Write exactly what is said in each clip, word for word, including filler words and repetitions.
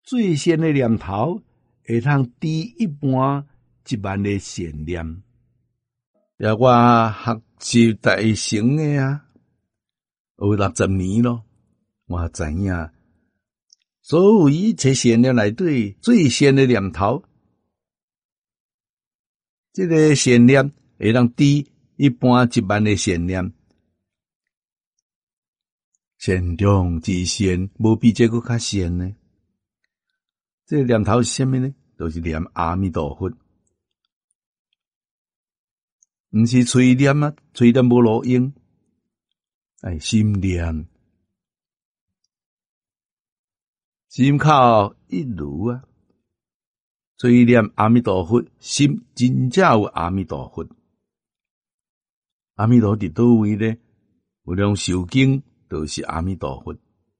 最善的念头会通抵一般一万的善念。也我学习大成的啊，有六十年咯，我知影，所有一切善念内底最善的念头，这个善念会通抵一般一万的善念。善中之善，无比这个较善呢。这个念头是什么呢？就是念阿弥陀佛，毋是嘴念啊，嘴念无路用，哎，心念，心靠一如啊，嘴念阿弥陀佛，心真正有阿弥陀佛。阿弥陀伫倒位呢？有量受经，就是阿弥陀佛。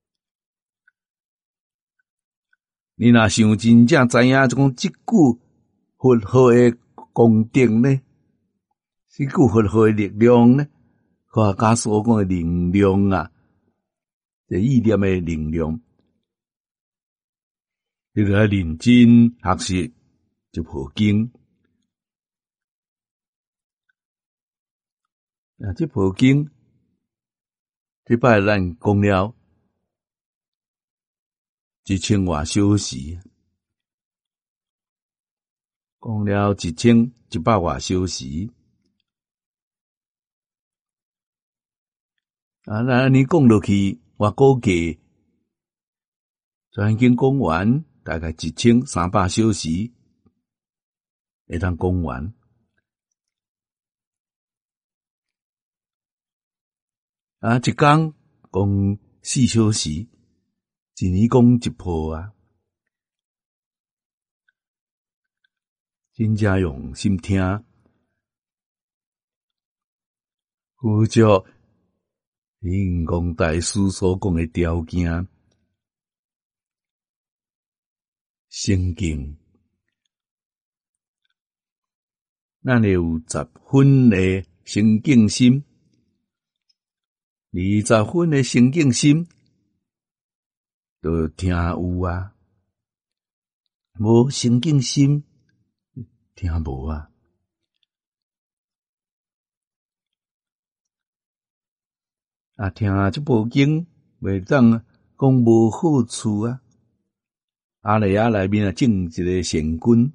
你若想真正知影讲即句佛号的功德呢？即句佛号的力量呢？科学家所讲的能量啊，这意念的能量，你著要认真学习这部经。啊，这部经，这摆咱讲了一千外小时，讲了一千一百外小时。啊，那你讲落去，我估计全经讲完大概一千三百小时，会当讲完。啊，一工讲四小时，一年讲一波啊，真正用心听，符合印光大师所讲的条件，诚敬，咱会有十分的诚敬心。二十分的诚敬心，就听有啊；无诚敬心，听无啊。啊，听这部经，袂当讲无好处啊。阿赖耶内面啊，种一个善根，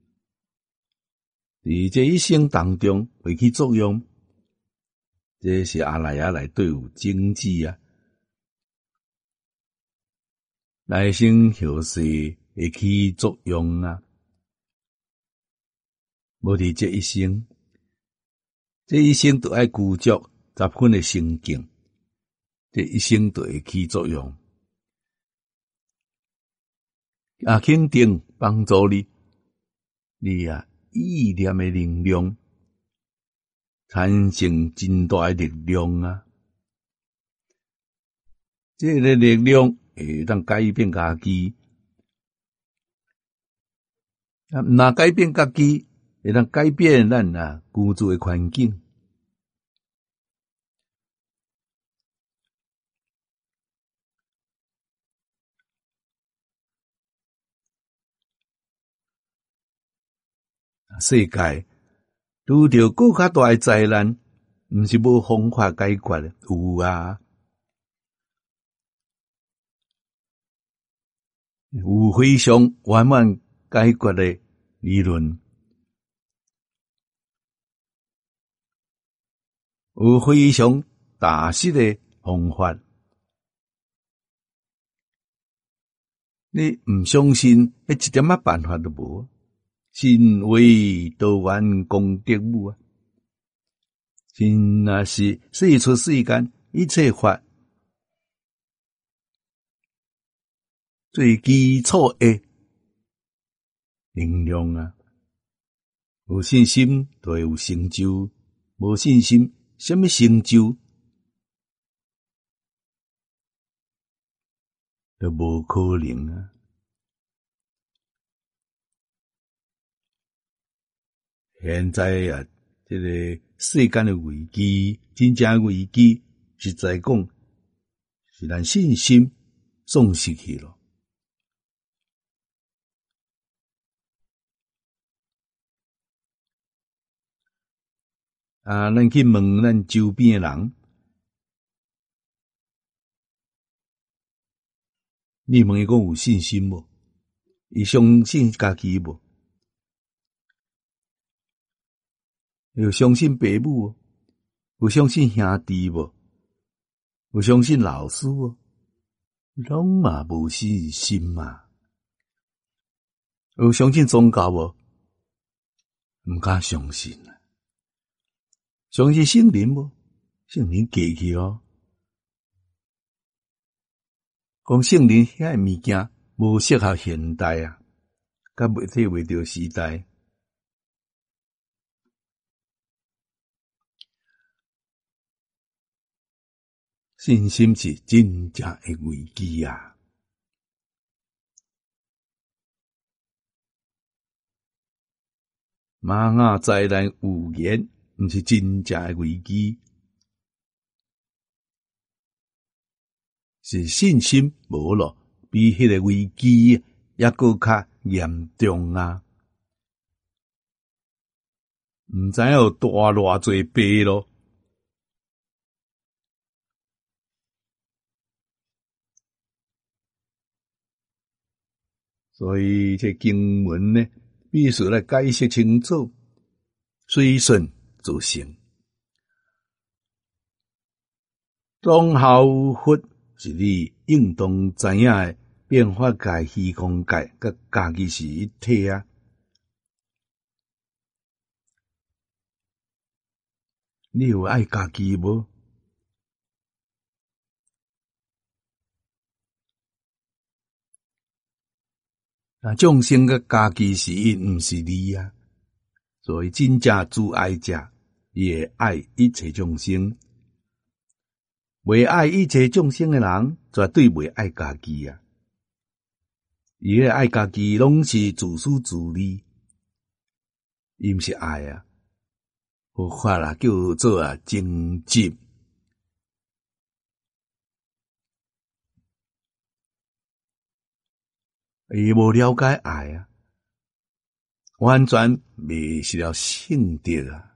伫这一生当中会起作用。这是阿赖耶内底有种子啊，来生后世会起作用啊。无伫这一生，这一生都爱具足十分的诚敬，这一生都会起作用。啊，肯定帮助你，你啊意念的能量。产生真大的力量啊！这个力量会当改变家己，啊，若改变家己，会当改变咱啊居住的环境。世界拄着更较大的灾难，毋是无方法解决的，有啊，有非常完满解决的理论，有非常大实的方法。你毋相信，迄一点仔办法都无。信为道完功德母啊！真若是世出世间一切法最基础的能量啊！有信心就会有成就，无信心什么成就都无可能啊！现在啊，这个世间的危机，真正的危机，实在讲是咱信心丧失去了。 啊，咱去问咱周边的人，你问伊讲有信心无？伊相信家己无？有相信父母无？有相信兄弟无？有相信老师无？拢嘛无信心嘛。有相信宗教无？毋敢相信啊。相信圣灵无？圣灵过去哦。讲圣灵遐物件无适合现代啊，甲袂体袂着时代。信心是真正的危机啊！螞蟻灾難有言，毋是真正的危機，是信心無咯，比迄個危機還閣較嚴重啊！毋知有大偌濟倍咯。所以这經文呢，必須來解釋清楚，隨順就成。當效法是你應當知影的變化界、虛空界，甲家己是一體啊。你有愛家己無？啊，眾生甲家己是因，毋是你啊。所以真正主愛者，伊會愛一切眾生。袂愛一切眾生的人，絕對袂愛家己啊。伊迄愛家己，攏是自私自利，伊毋是愛啊。佛法啦，叫做啊爭執。伊無了解愛啊，完全迷失了聖德啊。